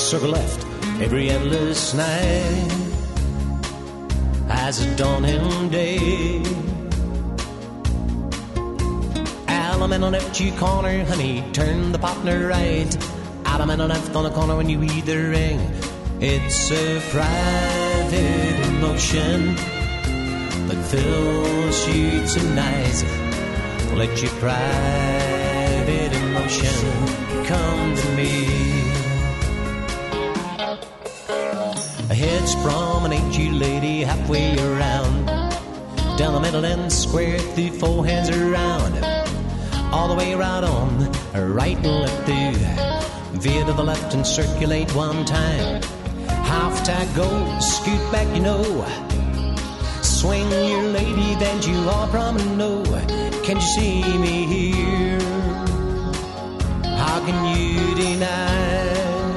circle left every endless night as a dawning day. Element on left, you corner, honey, turn the partner right. Element on left on the corner when you read the ring. It's a private emotion that fills you tonight. Let your private emotion come to me. Heads promenade you, lady, halfway around. Down the middle and square through four hands around. All the way right on, right and left through. Veer to the left and circulate one time. Half tag go, scoot back, you know. Swing your lady, then you all promenade. Can you see me here? How can you deny?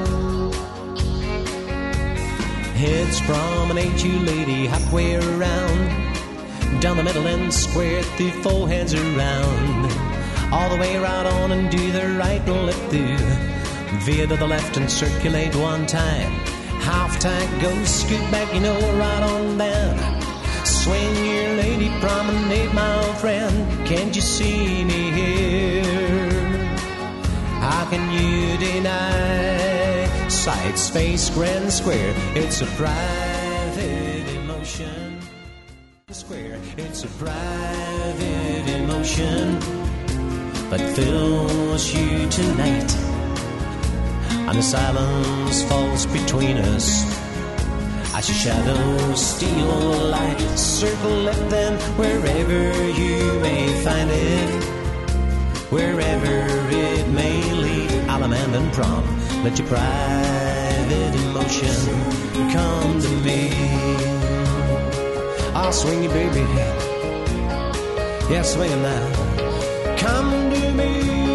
Heads promenade you, lady, halfway around. Down the middle and square through four hands around. All the way right on and do the right and left through. Veer to the left and circulate one time. Half tag go, scoot back, you know, right on down. Swing your lady, promenade, my old friend. Can't you see me here? How can you deny? Sights, face, grand square. It's a private emotion. Square. It's a private emotion that fills you tonight. And the silence falls between us as your shadows steal light. Circle left then wherever you may find it, wherever it may lead. Alamand and prom, let your private emotion come to me. I'll swing you, baby. Yeah, swing 'em now. Come to me.